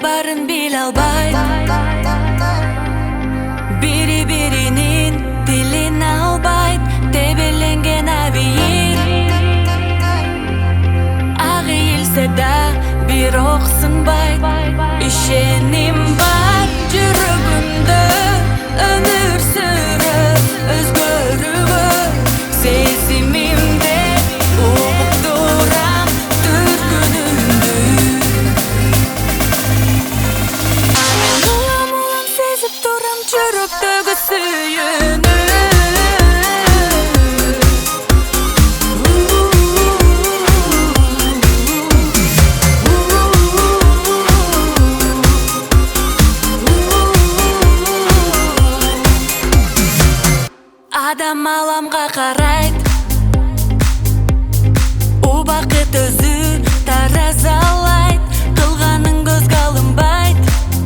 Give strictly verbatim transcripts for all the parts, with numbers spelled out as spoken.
барын бил албайт, бири биринин тилин албайт, тебеленген абийир ак ийилсе да бирок сынбайт. Ишеним бар жүрөгүмдө өмүр сүрөп өзгөрүүгө, сезимимде угуп турам түргүнүмдү. Мен улам улам сезип турам жүрөктөгү сүйүүнү. Адам аламга карайт, убакыт өзү таразалайт, кылганын көзгө алынбайт,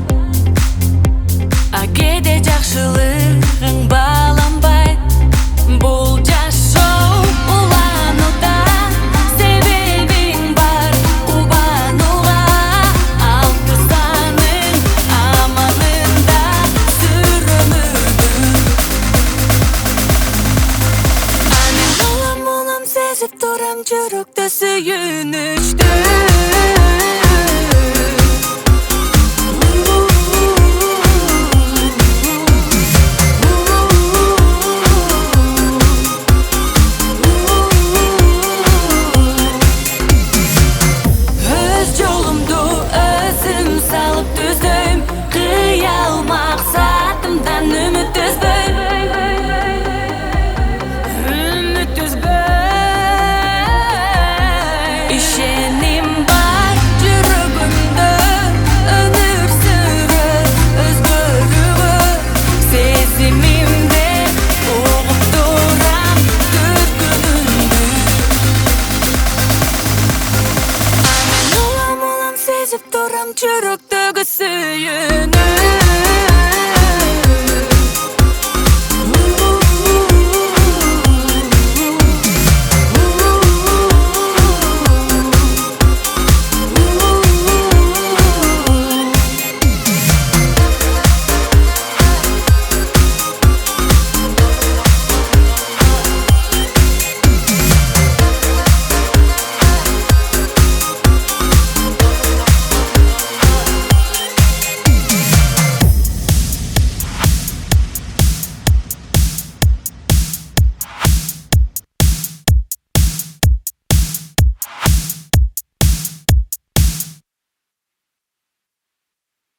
а кээде жакшылыгың бааланбайт. Бул жашоо уланууда себебиң бар, убанууга алтысанын амалында сүрөмүрдү. Сезип турам жүрөктө сүйүнүчтү. Өз жолумду өзүм салып түздөйм, кыял максатымдан үмүт үзбөйм. Ишеним бар жүрөгүмдө өмүр сүрөп өзгөрүүгө, сезимимде угуп турам түргүнүмдү. Мен улам улам сезип турам жүрөктөгү сүйүүнү.